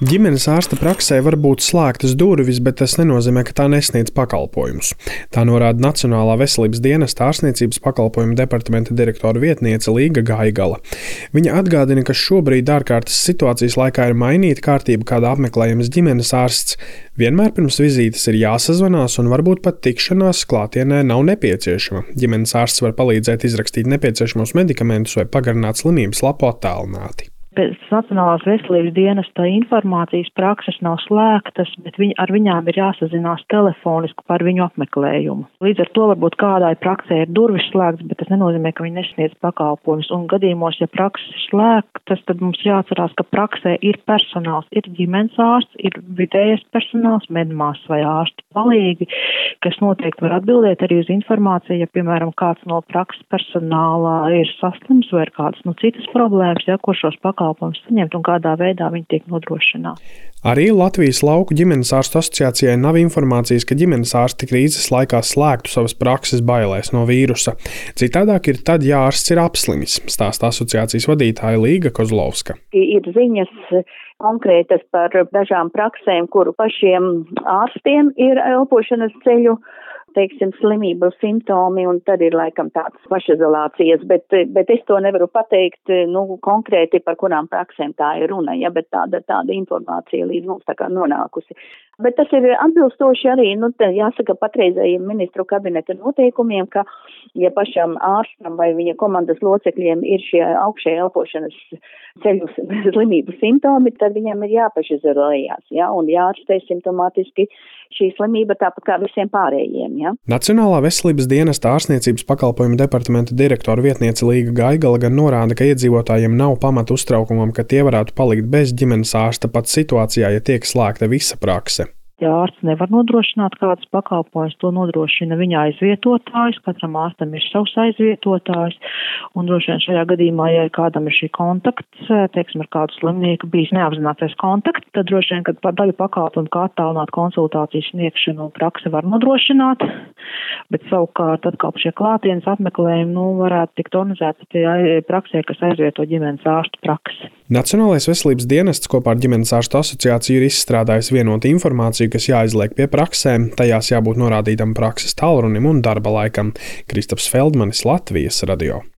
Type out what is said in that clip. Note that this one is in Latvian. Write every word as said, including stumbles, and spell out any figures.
Ģimenes ārsta praksē var būt slēgtas durvis, bet tas nenozīmē, ka tā nesniedz pakalpojumus. Tā norāda Nacionālā veselības dienesta ārstniecības pakalpojumu departamenta direktora vietniece Līga Gaigala. Viņa atgādina, ka šobrīd ārkārtas situācijas laikā ir mainīta kārtība, kādā apmeklējams ģimenes ārsts. Vienmēr pirms vizītes ir jāsazvanās un varbūt pat tikšanās klātienē nav nepieciešama. Ģimenes ārsts var palīdzēt izrakstīt nepieciešamos medikamentus vai pagarināt slimības lapu attālināti. Pēc Nacionālās veselības dienesta informācijas prakses nav slēgtas, bet viņi, ar viņām ir jāsazinās telefoniski par viņu apmeklējumu. Līdz ar to varbūt kādai praksē ir durvis slēgtas, bet tas nenozīmē, ka viņi nesniedz pakalpojumus. Un gadījumos, ja prakses ir slēgtas, tad mums jāatcerās, ka praksē ir personāls, ir ģimenes ārsts, ir vidējais personāls, medmās vai ārsti palīgi, kas noteikti var atbildēt arī uz informāciju, ja, piemēram, kāds no prakses personālā ir saslims vai ir kādas no citas problēmas, ja, kur šos pakalpojumus saņemt un kādā veidā viņi tiek nodrošināti. Arī Latvijas lauku ģimenes ārstu asociācijai nav informācijas, ka ģimenes ārsti krīzes laikā slēgtu savas prakses bailēs no vīrusa. Citādāk ir tad, ja ārsts ir apslimis, stāsta asociācijas vadītāja Līga Kozlovska. Ir ziņas konkrētas par dažām praksēm, kuru pašiem ārstiem ir elpošanas ceļu, teiksim, slimību simptomi, un tad ir laikam tāds pašizolācijas, bet, bet es to nevaru pateikt, nu, konkrēti par kurām praksēm tā ir runa, ja, bet tāda, tāda informācija līdz mums tā kā nonākusi. Bet tas ir atbilstoši arī, nu, jāsaka, patreizējiem ministru kabineta noteikumiem, ka, ja pašam ārstam vai viņa komandas locekļiem ir šie augšējie elpošanas ceļu slimību simptomi, tad viņam ir jāpašizolējās, ja, un jārastē simptomātiski šī slimība tāpat kā visiem pārējiem, ja. Nacionālā veselības dienesta ārstniecības pakalpojumu departamenta direktora vietniece Līga Gaigala gan norāda, ka iedzīvotājiem nav pamata uztraukumam, ka tie varētu palikt bez ģimenes ārsta pat situācijā, ja tiek slēgta visa prakse. Ja ārsts nevar nodrošināt kādas pakalpojumus, to nodrošina viņa aizvietotājs, katram ārstam ir savs aizvietotājs, un droši vien šajā gadījumā, ja kādam ir šī kontakts, teiksim, ar kādu slimnieku bijis neapzinātais kontakts, tad droši vien, kad par daļu pakalpojumu kā attālināt konsultācijas sniegšanu prakse var nodrošināt, bet savukārt atkal šie klātienes apmeklējumi, nu, varētu tikt organizēti tie praksē, kas aizvieto ģimenes ārstu praksi. Nacionālais veselības dienests kopā ar ģimenes ārstu asociāciju ir izstrādājis vienotu informāciju, kas jāizliek pie praksēm, tajās jābūt norādītam prakses tālrunim un darba laikam. Kristaps Feldmanis, Latvijas radio.